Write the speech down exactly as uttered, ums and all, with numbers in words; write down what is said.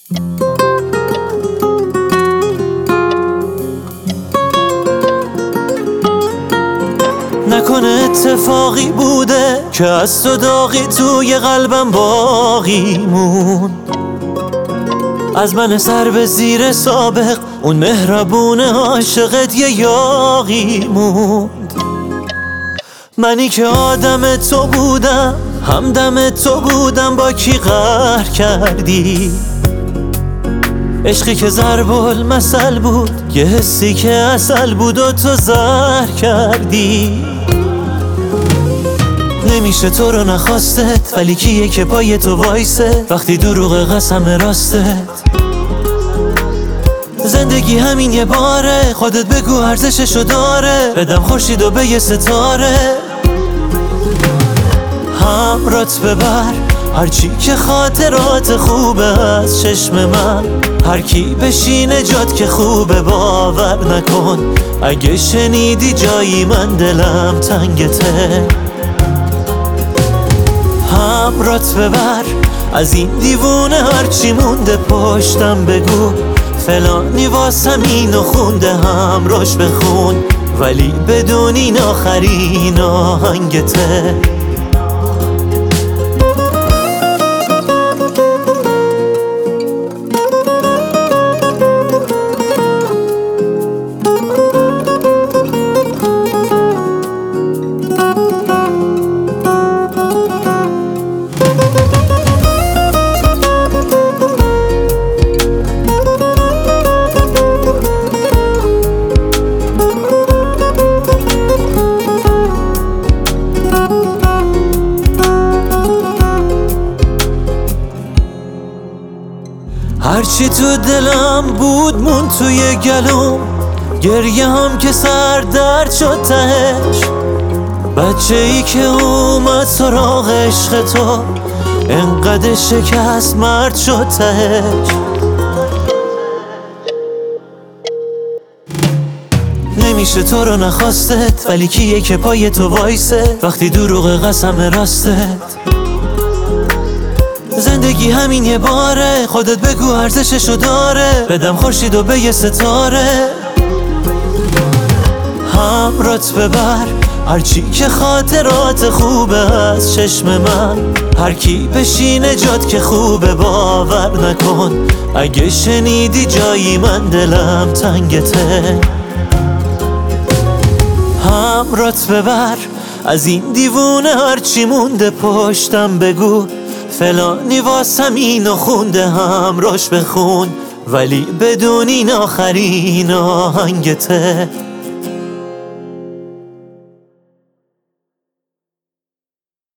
نکنه اتفاقی بوده که از تو داغی توی قلبم باقی موند. از من سر به زیر سابق اون مهربون عاشقت یه یاغی موند. منی که آدم تو بودم، همدم تو بودم، با کی قهر کردی؟ عشقی که ضرب المثل بود، یه حسی که عسل بود و تو زهر کردی. نمیشه تو رو نخواستت، ولی کیه که پای تو وایسه وقتی دروغ قسم راستت؟ زندگی همین یه باره، خودت بگو ارزششو داره، بدم خورشید و به یه ستاره. همرات ببر هرچی که خاطرات خوبه از چشم من، هر کی بشینه جات که خوبه باور نکن. اگه شنیدی جایی من دلم تنگته. همرات ببر از این دیوونه هرچی مونده پشتم بگو، فلانی واسم اینو خونده همراش بخون، ولی بدون این آخرین آهنگته. هرچی تو دلم بود مون توی گلوم، گریه هم که سر درد شد تهش. بچه ای که اومد سراغ عشق تو، انقدر شکست مرد شد تهش. نمیشه تو رو نخواستت، ولی کیه که پای تو وایسه وقتی دروغ قسم راستت؟ زندگی همین یه باره، خودت بگو ارزششو داره، بدم خورشید و به یه ستاره. همرات ببر هرچی که خاطرات خوبه از چشم من، هر کی بشینه جات که خوبه باور نکن. اگه شنیدی جایی من دلم تنگته. همرات ببر از این دیوونه هرچی مونده پشتم بگو، فلانی واسم اینو خونده همراش بخون، ولی بدون این آخرین آهنگته.